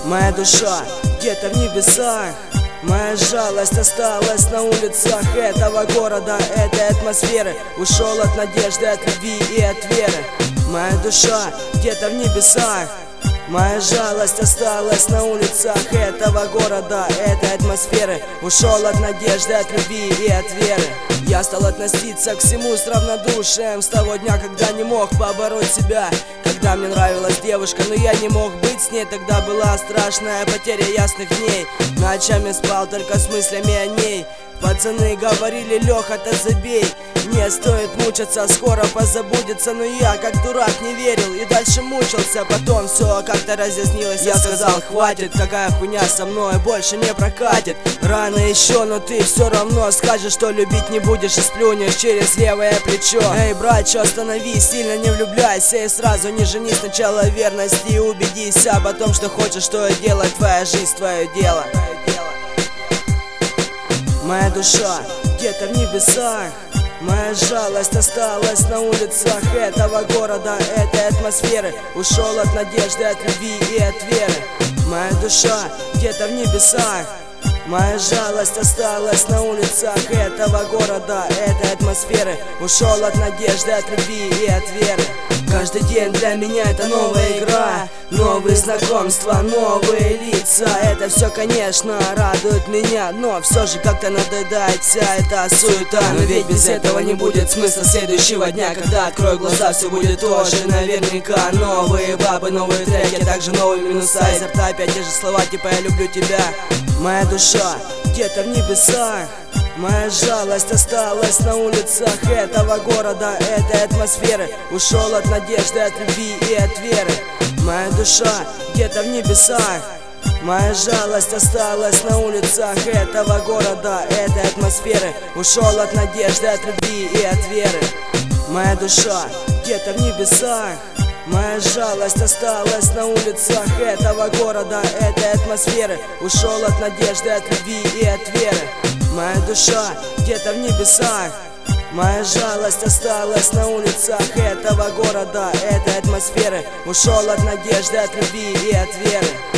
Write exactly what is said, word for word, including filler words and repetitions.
Моя душа где-то в небесах, моя жалость осталась на улицах этого города, этой атмосферы. Ушел от надежды, от любви и от веры. Моя душа где-то в небесах, моя жалость осталась на улицах этого города, этой атмосферы. Ушел от надежды, от любви и от веры. Я стал относиться к всему с равнодушием с того дня, когда не мог побороть себя. Когда мне нравилась девушка, но я не мог быть с ней. Тогда была страшная потеря ясных дней. Ночами спал только с мыслями о ней. Пацаны говорили: Леха, ты забей, не стоит мучиться, скоро позабудется. Но я, как дурак, не верил и дальше мучился. Потом все как-то разъяснилось. Я сказал: хватит, какая хуйня со мной больше не прокатит. Рано еще, но ты все равно скажешь, что любить не будешь, и сплюнешь через левое плечо. Эй, братчо, остановись, сильно не влюбляйся и сразу не женись. Сначала верности и убедись, а потом, что хочешь, что и делать. Твоя жизнь, твое дело. Моя душа где-то в небесах, моя жалость осталась на улицах этого города, этой атмосферы. Ушел от надежды, от любви и от веры. Моя душа где-то в небесах, моя жалость осталась на улицах этого города, этой атмосферы. Ушел от надежды, от любви и от веры. Каждый день для меня это новая игра, новые знакомства, новые лица. Это все, конечно, радует меня, но все же как-то надоедает вся эта суета. Но ведь без этого не будет смысла следующего дня. Когда открою глаза, все будет тоже наверняка. Новые бабы, новые треки, также новые минуса. Изо рта опять те же слова, типа я люблю тебя. Моя душа где-то в небесах, моя жалость осталась на улицах этого города, этой атмосферы. Ушел от надежды, от любви и от веры. Моя душа где-то в небесах, моя жалость осталась на улицах этого города, этой атмосферы. Ушел от надежды, от любви и от веры. Моя душа где-то в небесах, моя жалость осталась на улицах этого города, этой атмосферы. Ушел от надежды, от любви и от веры. Моя душа где-то в небесах, моя жалость осталась на улицах этого города, этой атмосферы. Ушел от надежды, от любви и от веры.